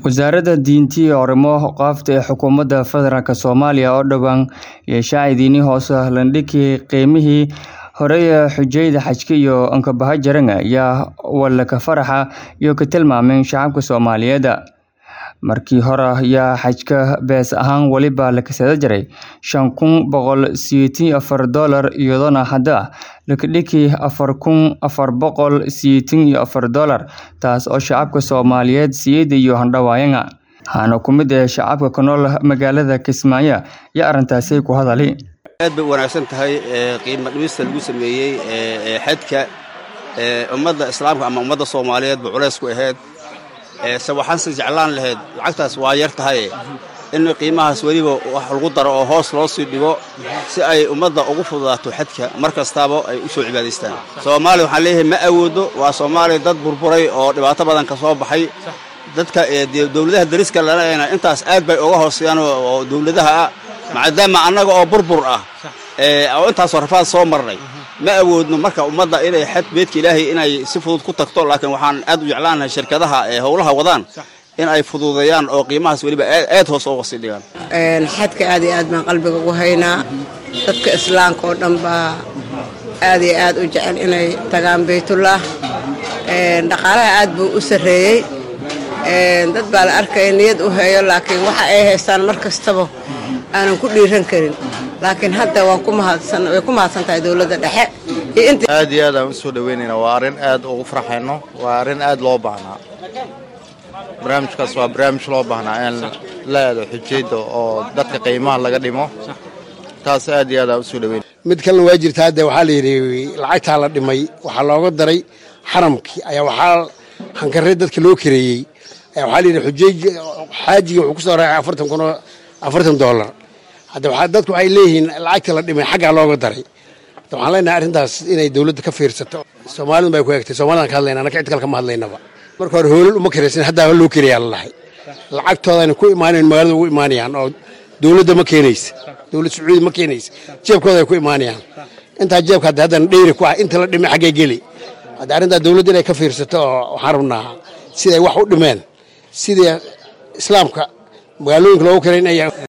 wasaaradda diinta iyo arrimaha qaafta ee xukuumadda federaalka Soomaaliya oo dhawaan yeeshaaydiini hoose landhigii qiimihii horeeya xujayda xajka iyo ankabaha jaranga ayaa wala ka faraxa iyo ka tilmaameen shacabka Soomaaliyeed markii hore ayaa xajka bees ahaan waliba la kasada jiray $584 iyadoo hadda la dhigay $4,484 taas oo shacabka Soomaaliyeed siiyay iyo handhawaayanga hana kumid ee shacabka ku nool magaalada Kismaayo ya arintaasay ku hadalay aad bay wanaagsan tahay qiimo dhimista lagu sameeyay xadka ummadda islaamka ama ummadda Soomaaliyeed buu culays ku ahayd waxaan si jeclaan lahayd lacagtaas waa yar tahay in qiimahaas waliba wax lagu daro oo hoos loo sii dhigo si ay ummadda ugu fududaato xadka markastaaba ay u soo cibaadaystaan Soomaaliya waxaan leeyahay ma awoodo waa Soomaaliya dad burburay oo dhibaato badan ka soo baxay dadka dawladaha dariska lana intaas aad bay uga hooseeyaan oo dawladaha maadaama annaga oo burbur ah oo intaas rafaad soo marnay ma awoodno marka ummadda inay xad beedka Ilaahay inay si fudud ku tagto laakiin waxaan aad u jeclaanahay shirkadaha howlaha wadaan in ay fududeeyaan oo qiimahaas waliba aad hoos uga sii dhigaan xadka aad iyo aad baan qalbiga ugu haynaa dadka islaamka oo dhan baa aad iyo aad u jecel inay tagaan Baytullah dhaqaalaha aad buu u sareeyay dad baa la arkay niyad u hayo laakiin waxa ay haystaan markastaba aanan ku dhiiran karin laakiin hadda waan ku mahadsantahay dawladda dhexe aad iyo aad aan u soo dhaweynayna waa arin aad ugu farxayno waa arin aad loo baahnaa barnaamijkaas waa barnaamij loo baahnaa in la aado xujayda oo dadka qiimaha laga dhimo taas aad iyo aad aan u soo dhaweynay mid kalena waa jirtaa hadda waxaa la yidhi lacagtaa la dhimay waxaa looga daray xaramkii ayaa waxaa hankarre dadka loo kareeyey waxaa la yidhi xaajiga wuxuu ku soo raacay $40,000 hadda dadku waxay leeyihiin lacagta la dhimay xaggaa looga daray waxaan leenahay arrintaas inay dawladda ka fiirsato Soomaalidu bay ku eegtay Soomaalidan ka hadlayna anaka cid kale kama hadlaynaba marka hore hoolal uma kareysan hadda loo kareeyaa lahay lacagtooda ku imaanayaan magaalada ugu imaanayaan oo dawladda ma keenaysa dawladda Sacuudi ma keenaysa jeebkooda ay ku imaanayaan inta jeebka hadda dheeri ku ah inta la dhimay xaggee gali hadda arrinta dawladda inay ka fiirsato waxaan rabnaa sida ay wax u dhimeen sida islaamka magaalooyinka loogu kareynaya